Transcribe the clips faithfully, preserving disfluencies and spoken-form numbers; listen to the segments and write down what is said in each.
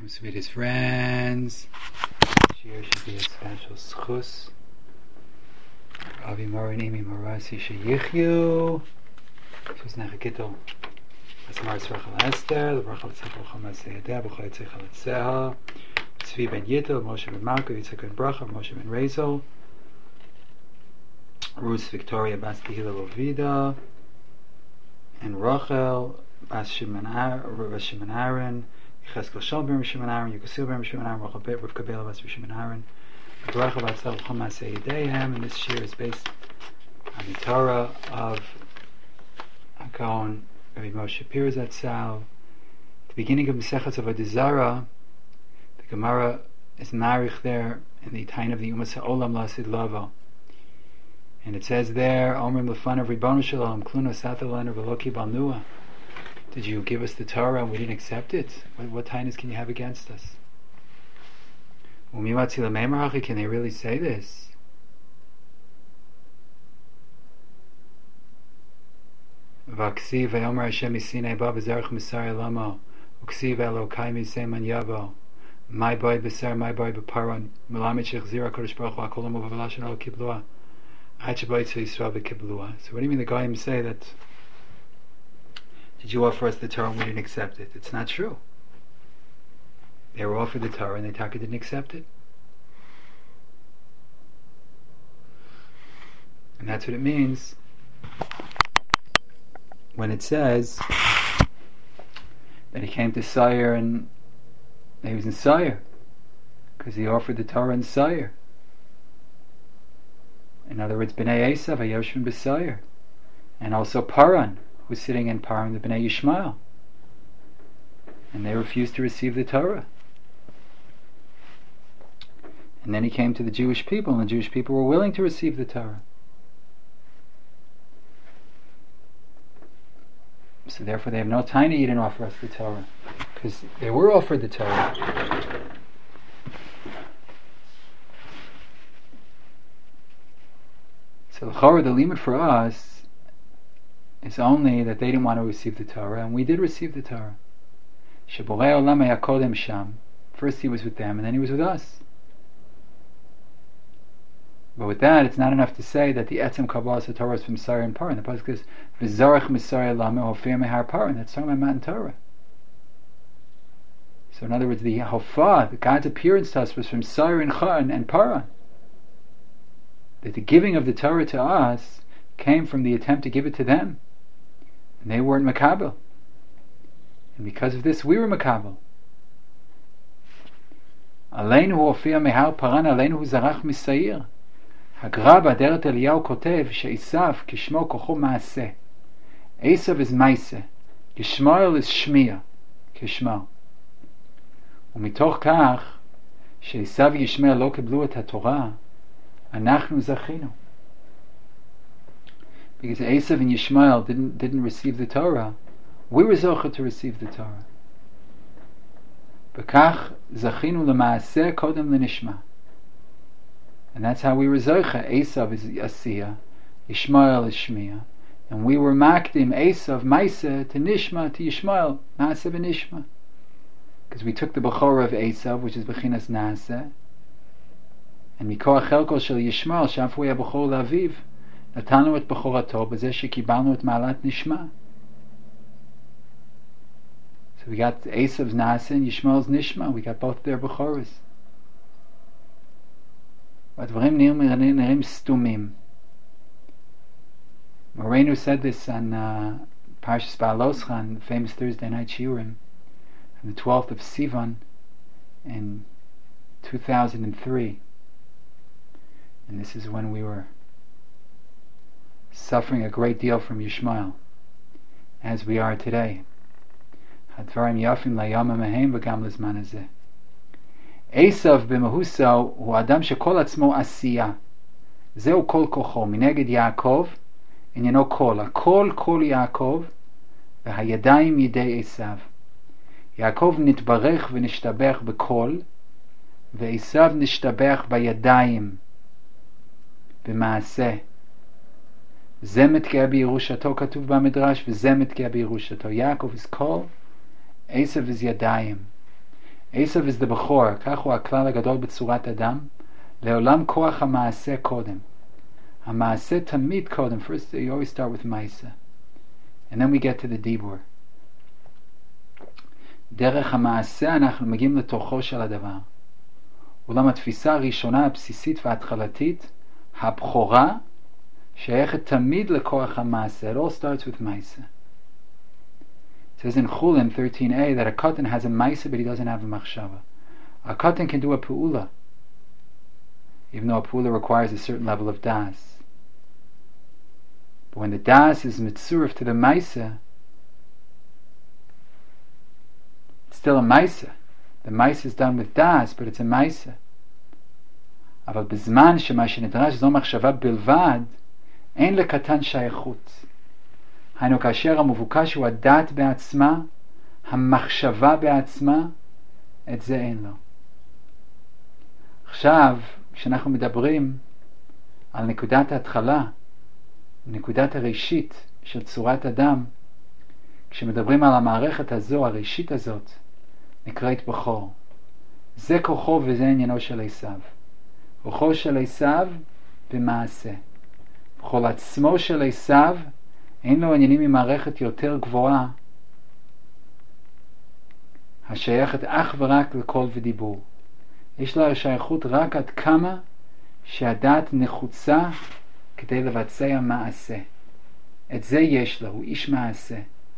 from sweetest friends. Shir should be a special schus. Avi Mor and Amy Morasi Sheyichyu. Shus Nechakito. Asmar Tzrachal Esther. L'brachal Tzachal Chamas Seyadeh. B'chai Tzachal Etzeha. Tzvi ben Yittel. Moshe ben Malka. Yitzhak ben Bracha. Moshe ben Rezel. Ruth Victoria Bas Tehila Lovida. And Rachel Bas Shimon Aaron. Cheskel Shal ben Shimon Aaron, Yukasil ben Shimon Aaron, Rachel Bet, Rivka Bela Bas Shimon Aaron, Baruch Bat Tzal Chamas Seyadeihem, and this shir is based on the Torah of HaGaon Rabbi Moshe Pirzat Tzal. At the beginning of Mesechus of Avodah Zarah, the Gemara is marich there in the Tain of the Umas HaOlam Lasid Lavo, and it says there, Omrim Lefanav Ribbonu Shalom Kluna Sathalan V'Loki Balnua. Did you give us the Torah and we didn't accept it? What, what tainas can you have against us? Can they really say this? My boy besar, my boy beparon. So what do you mean the Goyim say that? Did you offer us the Torah and we didn't accept it? It's not true. They were offered the Torah and they taka didn't accept it. And that's what it means when it says that he came to Sire and he was in Sire because he offered the Torah in Sire. In other words, B'nai Esav Hayoshvim b'Sire, and also Paran was sitting in Paran, the Bnei Yishmael, and they refused to receive the Torah. And then he came to the Jewish people, and the Jewish people were willing to receive the Torah. So therefore they have no tiny you didn't offer us the Torah, because they were offered the Torah. So the Chorah, the limit for us, it's only that they didn't want to receive the Torah, and we did receive the Torah. Sheborei Olam haya kodem sham. First he was with them, and then he was with us. But with that, it's not enough to say that the etzem kabbalas the Torah is from Sar and Paran. The pasuk says v'zarach misar lame hofir mehar Paran. That's talking about Matan Torah. So in other words, the hofah, the God's appearance to us, was from Sar and Chan and Paran. That the giving of the Torah to us came from the attempt to give it to them. And they weren't makabel, and because of this we were makabel. Aleinu hofia mehar Paran, aleinu zarach misayir. Hagra b'aderet Eliyahu kotev she'Esav kishmo kocho maaseh. Esav is maaseh, Yishmael is shmiya, kishmo. Umitoch kach she'Esav Yishmael lo kiblu et haTorah, anachnu zachinu. Because Esav and Yishmael didn't didn't receive the Torah, we were zocher to receive the Torah. Bekach zachinu lemaaseh kodem lenishma, and that's how we were zocher. Esav is asiyah, Yishmael is shmiya, and we were makdim Esav maaseh to nishma to Yishmael maaseh v'nishma, because we took the bechorah of Esav, which is bechinas naaseh, and mikoach chelko shel Yishmael shafu ya bechor laviv. נתנו את בכורתו בזה שקיבלנו את מעלת נשמה. So we got Esav's Nasa and Yishmael's Nishma. We got both their Bechoras. והדברים נראים, נראים סתומים. Moreno said this on uh, Parshas Ba'aloschan, the famous Thursday night Shiurim, on the twelfth of Sivan in two thousand three. And this is when we were suffering a great deal from Yishmael, as we are today. Hadvarim yafim layama mehem v'gam lezman hazeh. Esav b'mehuso hu adam shekol atzmo asiyah. Zeu kol kocho. Mineged Yaakov inyano kol. Akol kol Yaakov v'hayadayim yidei Esav. Yaakov nitbarech v'nishtabech b'kol v'Esav nishtabech b'yadayim b'maaseh. זה מתגאה בירושתו, כתוב במדרש, וזה מתגאה בירושתו. Yaakov is called, Esav is ידיים. עשב is the בכור, כך הוא הכלל הגדול בצורת אדם, לעולם כוח המעשה קודם. המעשה תמיד קודם. First you always start with מעשה. And then we get to the דיבור. דרך המעשה אנחנו מגיעים לתוכו של הדבר. אולם התפיסה הראשונה הבסיסית וההתחלתית, הבכורה, שייכת תמיד לכוח המעשה. It all starts with מעשה. It says in Chulin thirteen a that a katan has a maisa but he doesn't have a machshava. A katan can do a pu'ula, even though a pu'ula requires a certain level of das. But when the das is mitzurif to the maisa, it's still a maisa. The maisa is done with das, but it's a maisa. אבל בזמן שמה שנדרש זו מחשבה בלבד, אין לקטן שייכות. היינו כאשר המבוקש הוא הדעת בעצמה, המחשבה בעצמה, את זה אין לו. עכשיו, כשאנחנו מדברים על נקודת ההתחלה, נקודת הראשית של צורת אדם, כשמדברים על המערכת הזו, הראשית הזאת, נקראת בכור. זה כוחו וזה עניינו של עשיו. כוחו של עשיו במעשה. בכל עצמו של עשיו, אין לו עניינים ממערכת יותר גבוהה, השייכת אך ורק לקול ודיבור. יש לה שייכות רק עד כמה שהדעת נחוצה כדי לבצע מעשה. את זה יש לו, הוא איש מעשה.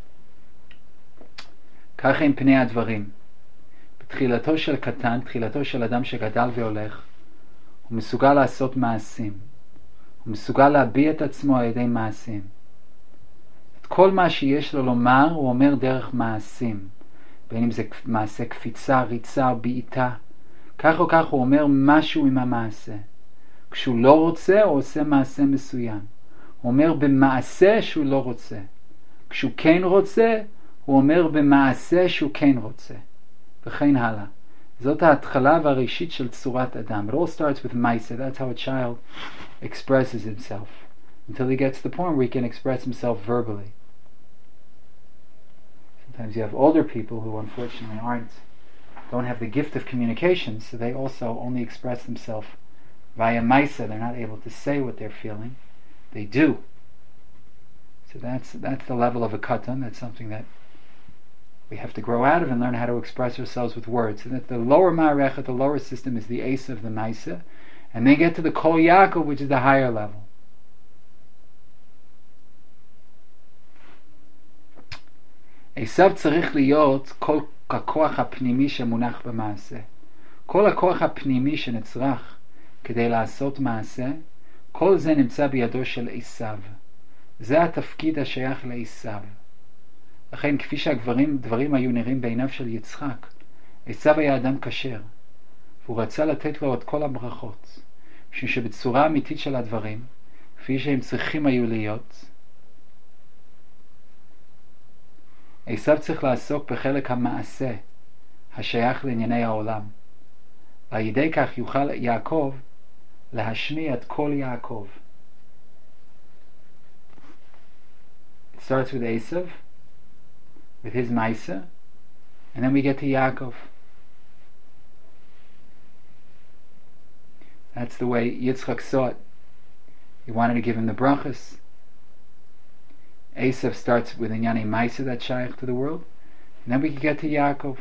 ככה עם פני הדברים. בתחילתו של קטן, תחילתו של אדם שגדל והולך, הוא מסוגל לעשות מעשים. הוא מסוגל להביע את עצמו על ידי מעשים. את כל מה שיש לו לומר הוא אומר דרך מעשים. בין אם זה מעשה קפיצה, ריצה או בעיטה. כך או כך הוא אומר משהו עם המעשה. כשהוא לא רוצה הוא עושה מעשה מסוים. הוא אומר במעשה שהוא לא רוצה. כשהוא כן רוצה הוא אומר במעשה שהוא כן רוצה. וכן הלאה. זאת ההתחלה והראשית של צורת אדם. It all starts with maisa. That's how a child expresses himself. Until he gets to the point where he can express himself verbally. Sometimes you have older people who unfortunately aren't, don't have the gift of communication, so they also only express themselves via maisa. They're not able to say what they're feeling. They do. So that's that's the level of a katan. That's something that we have to grow out of and learn how to express ourselves with words. And that the lower ma'arecha, the lower system, is the ace of the maisa, and they get to the kol Yaakov, which is the higher level. עשיו צריך להיות כל הכוח הפנימי שמונח במעשה. כל הכוח הפנימי שנצרך כדי לעשות מעשה, כל זה נמצא בידו של עשיו. זה התפקיד השייך לעשיו. לכן כפי שהדברים דברים היו נראים בעיניו של יצחק, עשיו היה אדם כשר, והוא רצה לתת לו את כל הברכות, משום שבצורה אמיתית של הדברים, כפי שהם צריכים היו להיות, עשיו צריך לעסוק בחלק המעשה השייך לענייני העולם. ועל ידי כך יוכל יעקב להשמיע את כל יעקב. It starts with Esav, with his Maisa, and then we get to Yaakov. That's the way Yitzchak saw it. He wanted to give him the brachas. Esav starts with Inyane Maisa that's shaykh to the world, and then we can get to Yaakov.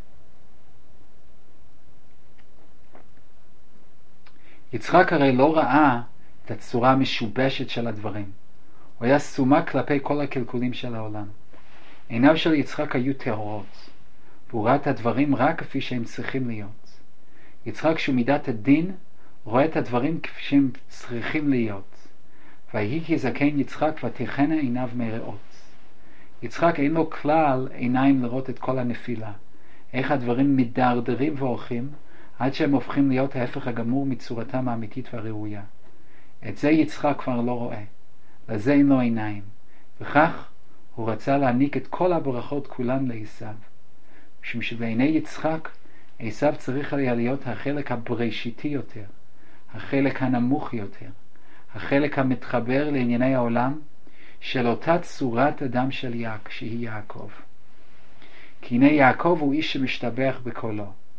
יצחק הרי לא ראה את הצורה המשובשת של הדברים. הוא היה סומק כלפי כל הקלקולים של העולם. עיניו של יצחק היו טהורות, והוא ראה את הדברים רק כפי שהם צריכים להיות. יצחק שהוא מידת הדין רואה את הדברים כפי שהם צריכים להיות. ויהי כי זקן יצחק ותכנה עיניו מראות. יצחק אין לו כלל עיניים לראות את כל הנפילה, איך הדברים מדרדרים והולכים עד שהם הופכים להיות ההפך הגמור מצורתם האמיתית והראויה. את זה יצחק כבר לא רואה, לזה אין לו עיניים, וכך הוא רצה להעניק את כל הברכות כולן לעשיו. משום שבעיני יצחק עשיו צריך היה להיות החלק הבראשיתי יותר, החלק הנמוך יותר, החלק המתחבר לענייני העולם של אותה צורת אדם של יעק, שהיא יעקב. כי הנה יעקב הוא איש שמשתבח בקולו.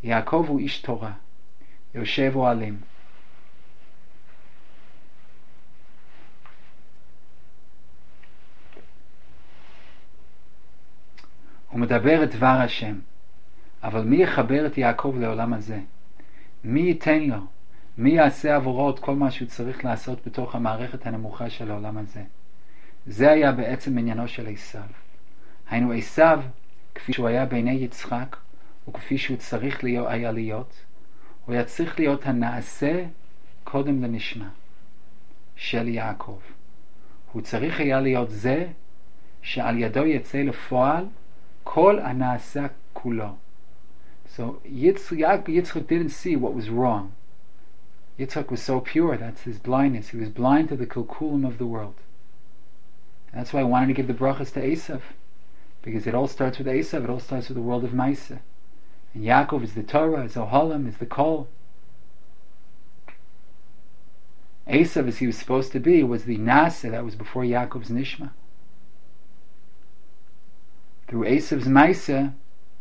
יעקב הוא איש תורה, יושב אוהלים. הוא מדבר את דבר השם, אבל מי יחבר את יעקב לעולם הזה? מי ייתן לו? מי יעשה עבורו את כל מה שהוא צריך לעשות בתוך המערכת הנמוכה של העולם הזה? זה היה בעצם עניינו של עשיו. היינו עשיו, כפי שהוא היה בעיני יצחק, וכפי שהוא צריך להיות, היה להיות, הוא היה צריך להיות הנעשה קודם לנשמע של יעקב. הוא צריך היה להיות זה שעל ידו יצא לפועל כל הנעשה כולו. So Yitzchak, Yitzchak didn't see what was wrong. Yitzchak was so pure, that's his blindness. He was blind to the kilkulim of the world. And that's why I wanted to give the brachas to Esav, because it all starts with Esav, it all starts with the world of Maisa. And Yaakov is the Torah, is Ohalim, is the Kol. Esav, as he was supposed to be, was the Nasa that was before Yaakov's Nishma. Through Esav's Maisa,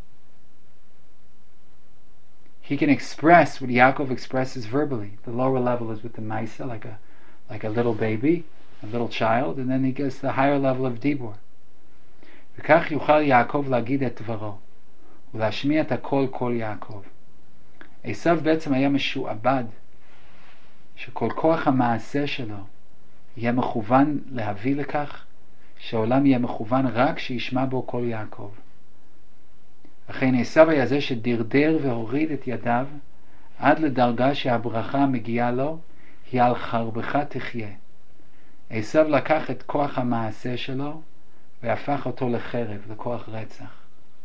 he can express what Yaakov expresses verbally. The lower level is with the Maisa, like a like a little baby, a little child, and then he gets the higher level of Dibur. וכך יוכל יעקב להגיד את דברו, ולהשמיע את הכל כל יעקב. עשיו בעצם היה משועבד, שכל כוח המעשה שלו יהיה מכוון להביא לכך, שהעולם יהיה מכוון רק שישמע בו כל יעקב. לכן עשיו היה זה שדרדר והוריד את ידיו עד לדרגה שהברכה המגיעה לו היא על חרבך תחיה. עשיו לקח את כוח המעשה שלו והפך אותו לחרב, לכוח רצח.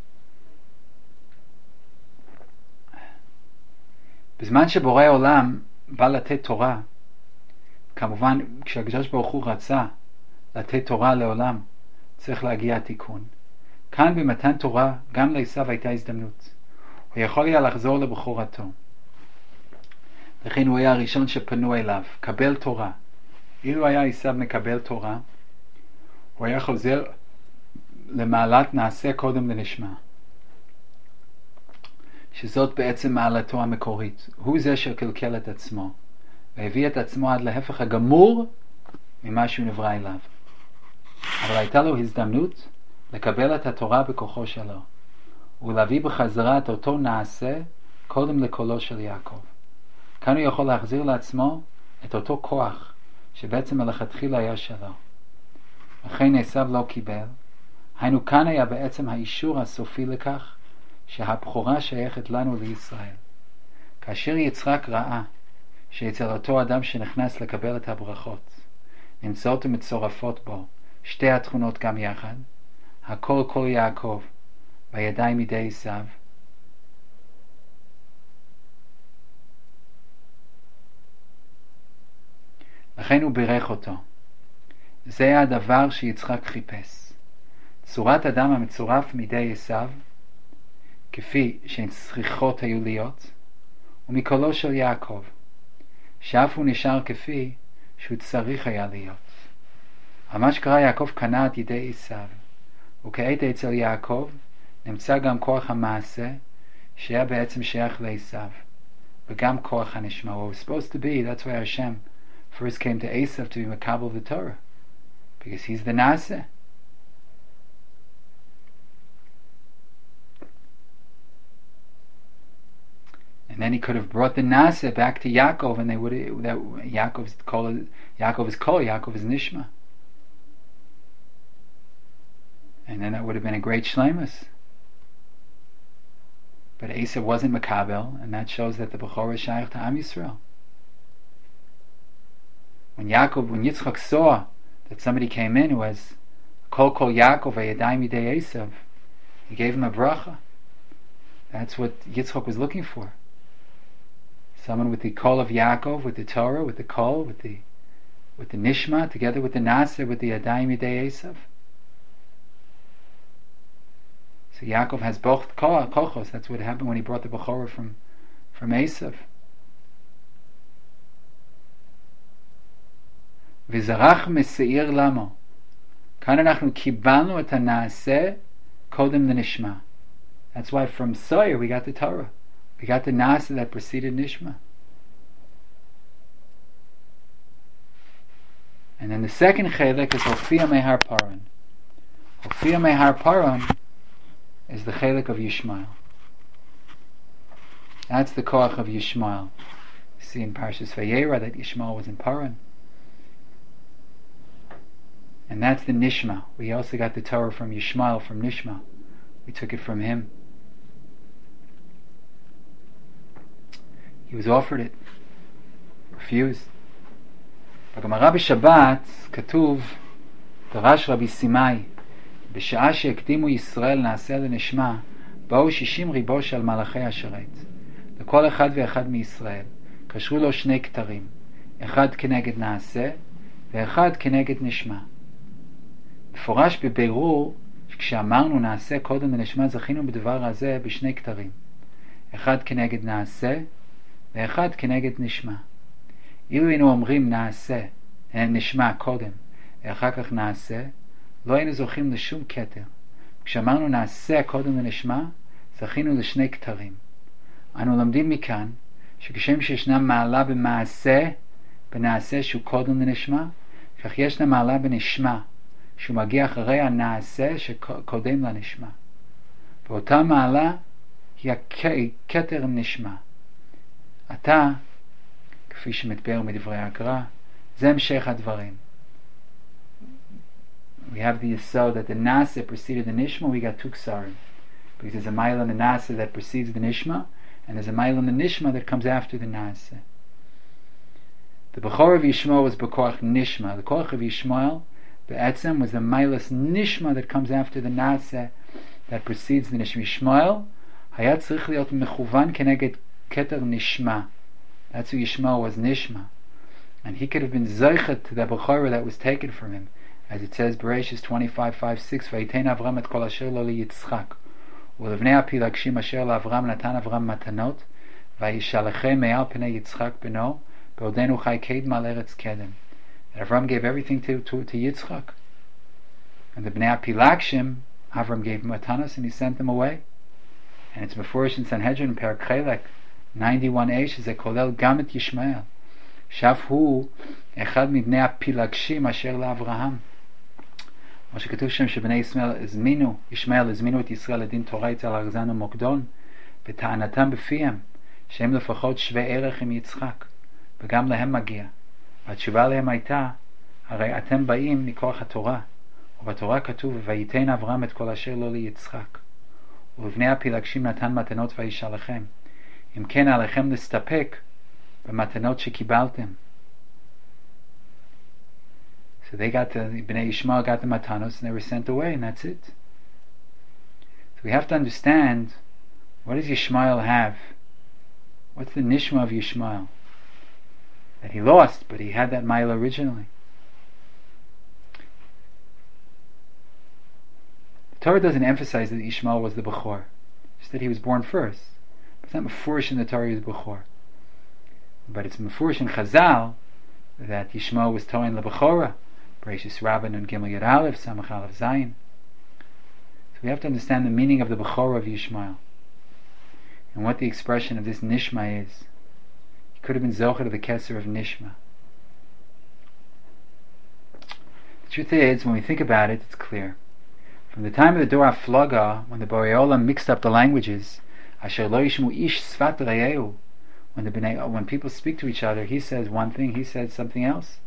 בזמן שבורא העולם בא לתת תורה, כמובן כשהקדוש ברוך הוא רצה לתת תורה לעולם, צריך להגיע התיקון. כאן במתן תורה גם לעשיו הייתה הזדמנות. הוא יכול היה לחזור לבכורתו. לכן הוא היה הראשון שפנו אליו, קבל תורה. אילו היה עשיו מקבל תורה, הוא היה חוזר למעלת נעשה קודם לנשמע, שזאת בעצם מעלתו המקורית. הוא זה שקלקל את עצמו והביא את עצמו עד להפך הגמור ממה שהוא נברא אליו. אבל הייתה לו הזדמנות לקבל את התורה בכוחו שלו ולהביא בחזרה את אותו נעשה קודם לקולו של יעקב. כאן הוא יכול להחזיר לעצמו את אותו כוח שבעצם מלכתחילה היה שלו. לכן עשיו לא קיבל. היינו כאן היה בעצם האישור הסופי לכך שהבכורה שייכת לנו לישראל. כאשר יצחק ראה שאצל אותו אדם שנכנס לקבל את הברכות נמצאות ומצורפות בו שתי התכונות גם יחד, הכל כל יעקב בידיים מידי עשיו, לכן הוא בירך אותו. זה הדבר שיצחק חיפש. צורת אדם המצורף מידי עשיו, כפי שצריכות היו להיות, ומקולו של יעקב, שאף הוא נשאר כפי שהוא צריך היה להיות. אבל מה שקרה, יעקב קנה את ידי עשיו, וכעת אצל יעקב נמצא גם כוח המעשה שהיה בעצם שייך לעשיו, וגם כוח הנשמה. What was supposed to be, that's why Hashem first came to Esav to be Makabel the Torah, because he's the Nasa. And then he could have brought the Nasa back to Yaakov, and they would have, that Yaakov's call, Yaakov is Kol, Yaakov is Nishma. And then that would have been a great shleimus. But Esav wasn't Makabel, and that shows that the Bechorah is shaykh to Am Yisrael. When Yaakov, when Yitzchak saw that somebody came in who was Kol Kol Yaakov Vayadayim Yidei Esav, he gave him a bracha. That's what Yitzchak was looking for. Someone with the Kol of Yaakov, with the Torah, with the Kol, with the with the Nishma, together with the Nasa, with the Yadayim Yidei Esav. So Yaakov has both kochos. That's what happened when he brought the Bechorah from from Esav. V'zarach meseir lamo. כאן אנחנו קיבלנו את הנעשה קודם לנשמה. That's why from Soyer we got the Torah. We got the Nasa that preceded Nishma. And then the second Chelek is Hofia Mehar Paran. Hofia Mehar Paran is the Chelek of Yishmael. That's the Koach of Yishmael. You see in Parshas Vayera that Yishmael was in Paran. And that's the Nishma. We also got the Torah from Yishmael, from Nishma. We took it from him. He was offered it. Refused. בגמרא בשבת כתוב דרש רבי סימאי בשעה שהקדימו ישראל נעשה לנשמה באו שישים ריבו של מלאכי השרת לכל אחד ואחד מישראל קשרו לו שני כתרים אחד כנגד נעשה ואחד כנגד נשמה. מפורש בבירור שכשאמרנו נעשה קודם לנשמה זכינו בדבר הזה בשני כתרים אחד כנגד נעשה ואחד כנגד נשמה. אילו היינו אומרים נעשה, נשמע קודם, ואחר כך נעשה, לא היינו זוכים לשום כתר. כשאמרנו נעשה קודם לנשמע, זכינו לשני כתרים. אנו לומדים מכאן, שכשם שישנה מעלה במעשה, בנעשה שהוא קודם לנשמע, כך ישנה מעלה בנשמע, שהוא מגיע אחרי הנעשה שקודם לנשמע. ואותה מעלה היא הכתר נשמע. אתה, כפי שמתבאר מדברי הגר"א, זה המשך הדברים. We have the yesod that the nasa preceded the nishma, we got two ksarim. Because there's a mile in the nasa that precedes the nishma, and there's a mile in the nishma that comes after the nasa. The Bechor of Yishmael was Bekoach Nishma. The Koach of Yishmael, Be'etzem, was the milas nishma that comes after the nasa that precedes the nishma. Yishmael, היה צריך להיות מכוון כנגד כתר נשמה. That's who Yishmael was, Nishma. And he could have been zeichet to the Bechorah that was taken from him. As it says, Bereshis twenty-five, five, six, Vayitein Avram et kol asher lo liyitzchak. Ulevnei apilagshim asher laAvram natan Avram matanot, Vayishalachem me'al pnei Yitzchak beno, be'odenu chai kedem al eretz kedem. That Avram gave everything to, to, to Yitzchak. And the Bnei Apilagshim, Avram gave matanos and he sent them away. And it's Mefurish in Sanhedrin, Perek Chelek, ninety-one a, שזה כולל גם את ישמעאל. שאף הוא אחד מבני הפילגשים אשר לאברהם. כמו שכתוב שם שבני ישמעאל הזמינו, ישמעאל הזמינו את ישראל לדין תורה אצל ארזן ומוקדון, וטענתם בפיהם שהם לפחות שווה ערך עם יצחק, וגם להם מגיע. והתשובה להם הייתה, הרי אתם באים מכוח התורה, ובתורה כתוב, וייתן אברהם את כל אשר לו ליצחק. ובבני הפילגשים נתן מתנות וישלחם. אם כן עליכם להסתפק במתנות שקיבלתם. So they got the, Bnei Yishmael got the matanos and they were sent away and that's it. So we have to understand, what does Yishmael have? What's the nishma of Yishmael? That he lost, but he had that mile originally. The Torah doesn't emphasize that Yishmael was the Bechor, just that he was born first. It's not mefurish in the Torah is Bechor. But it's mefurish in Chazal that Yishmael was told in the Bechorah, Bereshis Rabban and Gimel Yud Aleph, Samach Aleph Zayin. So we have to understand the meaning of the Bechorah of Yishmael and what the expression of this Nishma is. He could have been Zocher of the Keser of Nishma. The truth is, when we think about it, it's clear. From the time of the Dor HaFlaga, when the Borei Olam mixed up the languages, Asher lo yishmu ish sfat re'ehu, when the Bnei, when people speak to each other, he says one thing, he says something else.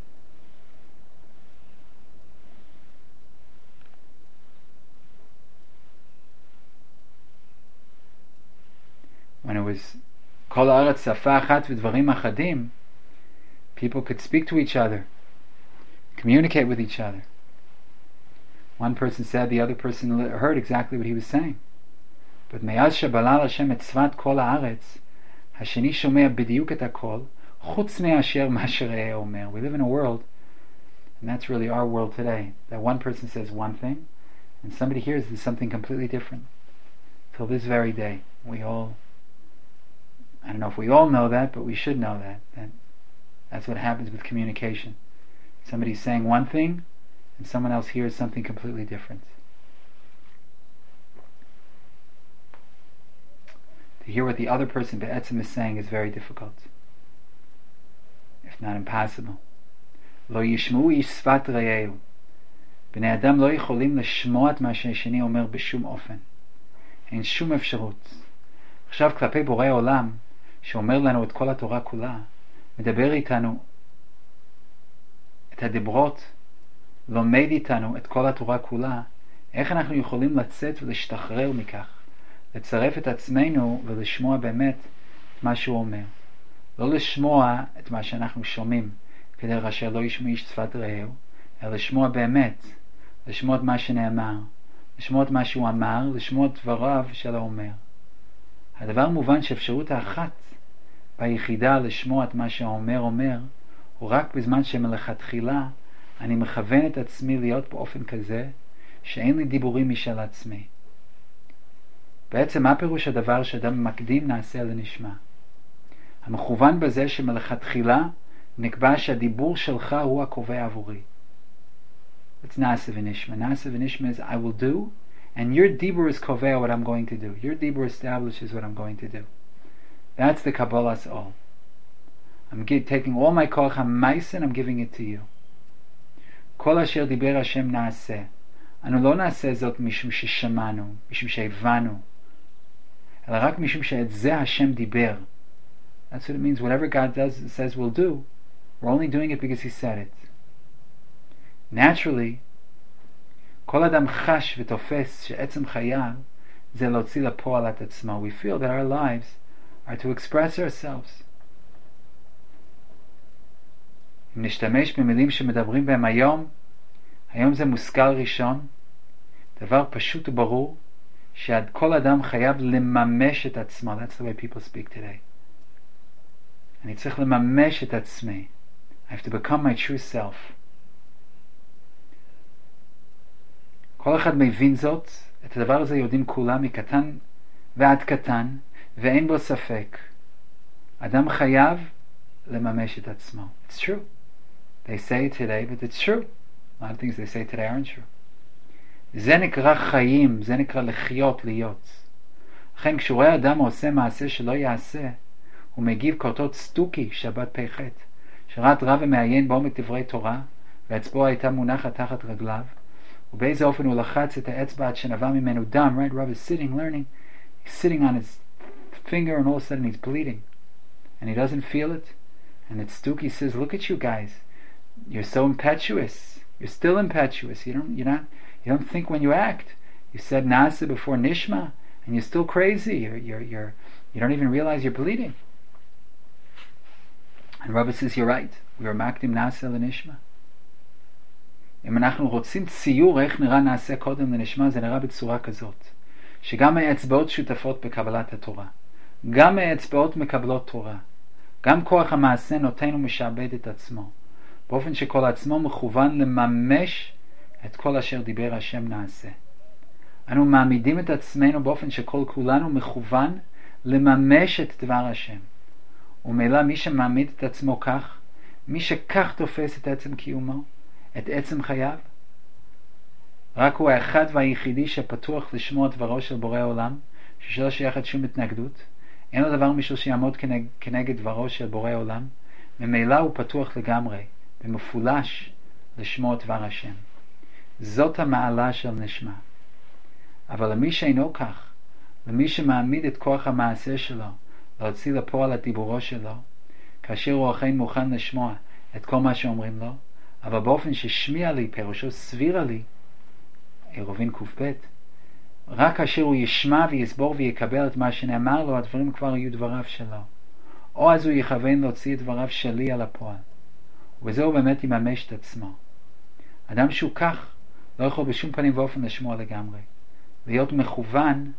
When it was kol haaretz safa achat v'dvarim achadim, people could speak to each other, communicate with each other. One person said, the other person heard exactly what he was saying. But מאז שבלל השם את צבת כל הארץ, השני שומע בדיוק את הכל, חוץ מאשר מה שראה אומר. We live in a world, and that's really our world today, that one person says one thing, and somebody hears something completely different. Till this very day, we all, I don't know if we all know that, but we should know that. that that's what happens with communication. Somebody's saying one thing, and someone else hears something completely different. The to hear what the other person בעצם is saying is very difficult, if not impossible. לא ישמעו איש שפת רעהו. בני אדם לא יכולים לשמוע את מה שהשני אומר בשום אופן. אין שום אפשרות. עכשיו כלפי בורא עולם, שאומר לנו את כל התורה כולה, מדבר איתנו את הדיברות, לומד איתנו את כל התורה כולה, איך אנחנו יכולים לצאת ולהשתחרר מכך, לצרף את עצמנו ולשמוע באמת את מה שהוא אומר. לא לשמוע את מה שאנחנו שומעים, כדי אשר לא ישמע איש שפת רעהו, אלא לשמוע באמת, לשמוע את מה שנאמר, לשמוע את מה שהוא אמר, לשמוע את דבריו של האומר. הדבר מובן שאפשרות האחת ביחידה לשמוע את מה שהאומר אומר, הוא רק בזמן שמלכתחילה אני מכוון את עצמי להיות באופן כזה שאין לי דיבורים משל עצמי. בעצם מה פירוש הדבר שאדם מקדים נעשה לנשמע? המכוון בזה שמלכתחילה נקבע שהדיבור שלך הוא הקובע עבורי. It's nasa v'nishma. Nasa v'nishma is I will do, and your dibur is kovea what I'm going to do. Your dibur establishes what I'm going to do. That's the Kabbalah's all. I'm get, taking all my koach ha'maisa and I'm giving it to you. Kol asher diber Hashem na'aseh. אנו לא נעשה זאת משום ששמענו, משום שהבנו, אלא רק משום שאת זה השם דיבר. That's what it means. Whatever God does, says we'll do, we're only doing it because He said it. Naturally, כל אדם חש ותופס שעצם חייו זה להוציא לפועל את עצמו. We feel that our lives are to express ourselves. אם נשתמש במילים שמדברים בהם היום, היום זה מושכל ראשון, דבר פשוט וברור, שכל אדם חייב לממש את עצמו. That's the way people speak today. אני צריך לממש את עצמי. I have to become my true self. כל אחד מבין זאת, את הדבר הזה יודעים כולם מקטן ועד קטן, ואין בו ספק. אדם חייב לממש את עצמו. It's true. They say it today, but it's true. A lot of things they say today aren't true. זה נקרא חיים, זה נקרא לחיות, להיות. לכן כשרואה אדם עושה מעשה שלא יעשה, הוא מגיב כאותו צדוקי שבת פ"ח, שראת רב ומעיין בעומק דברי תורה, והאצבע הייתה מונחת תחת רגליו, ובאיזה אופן הוא לחץ את האצבע עד שנבע ממנו דם. Right? Rav is sitting, learning. He's sitting on his finger and all of a sudden he's bleeding. And he doesn't feel it. And the Stuki says, look at you guys. You're so impetuous. You're still impetuous. You don't, you're not, you don't think when you act. You said Nasa before Nishma, and you're still crazy. You're, you're, you're, you don't even realize you're bleeding. And Rabbi says, you're right. We are makdim Nasa l'Nishma. אם אנחנו רוצים ציור איך נראה נעשה קודם לנשמה, זה נראה בצורה כזאת, שגם האצבעות שותפות בקבלת התורה, גם האצבעות מקבלות תורה, גם כוח המעשה נותן ומשעבד את עצמו, באופן שכל עצמו מכוון לממש את כל אשר דיבר השם נעשה. אנו מעמידים את עצמנו באופן שכל כולנו מכוון לממש את דבר השם. ומילא מי שמעמיד את עצמו כך, מי שכך תופס את עצם קיומו, את עצם חייו, רק הוא האחד והיחידי שפתוח לשמוע את דברו של בורא עולם, ששלא שייכת שום התנגדות, אין לו דבר משל שיעמוד כנג, כנגד דברו של בורא עולם, ממילא הוא פתוח לגמרי, ומפולש לשמוע את דבר השם. זאת המעלה של נשמה. אבל למי שאינו כך, למי שמעמיד את כוח המעשה שלו, להוציא לפועל את דיבורו שלו, כאשר הוא אכן מוכן לשמוע את כל מה שאומרים לו, אבל באופן ששמיע לי, פירושו סבירה לי, עירובין ק"ב, רק כאשר הוא ישמע ויסבור ויקבל את מה שנאמר לו, הדברים כבר יהיו דבריו שלו. או אז הוא יכוון להוציא את דבריו שלי על הפועל. ובזה הוא באמת יממש את עצמו. אדם שהוא כך, לא יכול בשום פנים ואופן לשמוע לגמרי. להיות מכוון,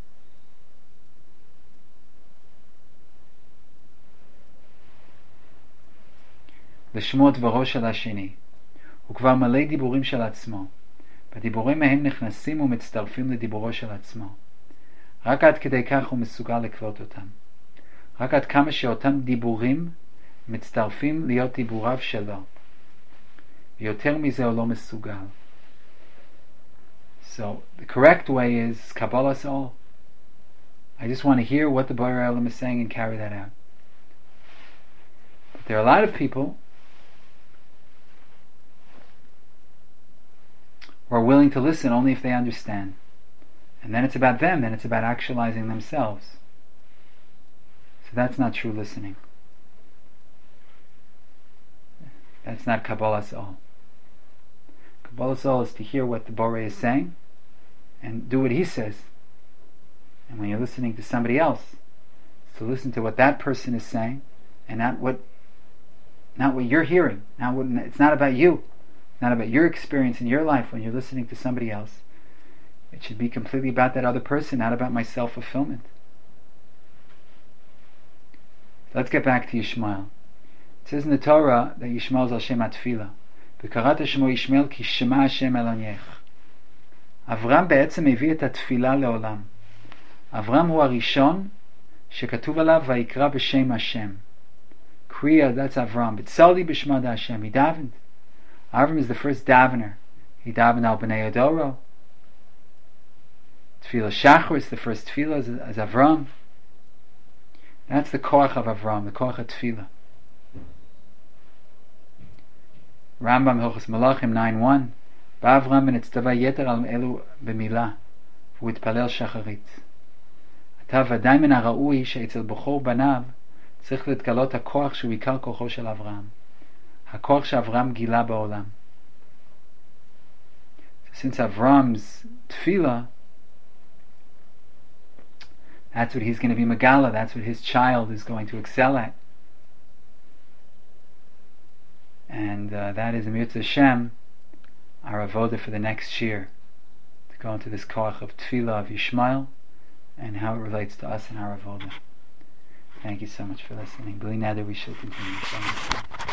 לשמוע דברו של השני. הוא כבר מלא דיבורים של עצמו. בדיבורים מהם נכנסים ומצטרפים לדיבורו של עצמו. רק עד כדי כך הוא מסוגל לקלוט אותם. רק עד כמה שאותם דיבורים מצטרפים להיות דיבוריו שלו. ויותר מזה הוא לא מסוגל. So, the correct way is Kabbalah's all. I just want to hear what the Borei Olam is saying and carry that out. But there are a lot of people who are willing to listen only if they understand. And then it's about them, then it's about actualizing themselves. So that's not true listening. That's not Kabbalah Soul. Kabbalah Soul is to hear what the Borei is saying and do what he says. And when you're listening to somebody else, it's to listen to what that person is saying and not what not what you're hearing. Not what, it's not about you. It's not about your experience in your life when you're listening to somebody else. It should be completely about that other person, not about my self-fulfillment. Let's get back to Yishmael. It says in the Torah that Yishmael is al Shem HaTfilah. V'karata Shemo Yishmael ki Shema Hashem Elonech. Avram בעצם הביא את התפילה לעולם. אברהם הוא הראשון שכתוב עליו ויקרא בשם השם. Kriya, that's Avram. B'tzali b'shma Hashem. He davened. Avram is the first davener. He davened al b'nei Adoro. Tefillah Shachar is the first tefillah as, as Avram. That's the koach of Avram, the koach of tefillah. Rambam Hilchos Malachim nine one. Ba'Avram v'nitztava yeter al elu b'milah והוא התפלל שחרית. עתה ודאי מן הראוי שאצל בכור בניו צריך להתגלות הכוח שהוא עיקר כוחו של אברהם. הכוח שאברהם גילה בעולם. So since Avram's tefillah, that's what he's going to be Megala, that's what his child is going to excel at. And uh, that is Mirza Hashem, our avoda for the next year, to go into this koach of tefillah of Yishmael and how it relates to us in our avoda. Thank you so much for listening. B'li neder we shall continue.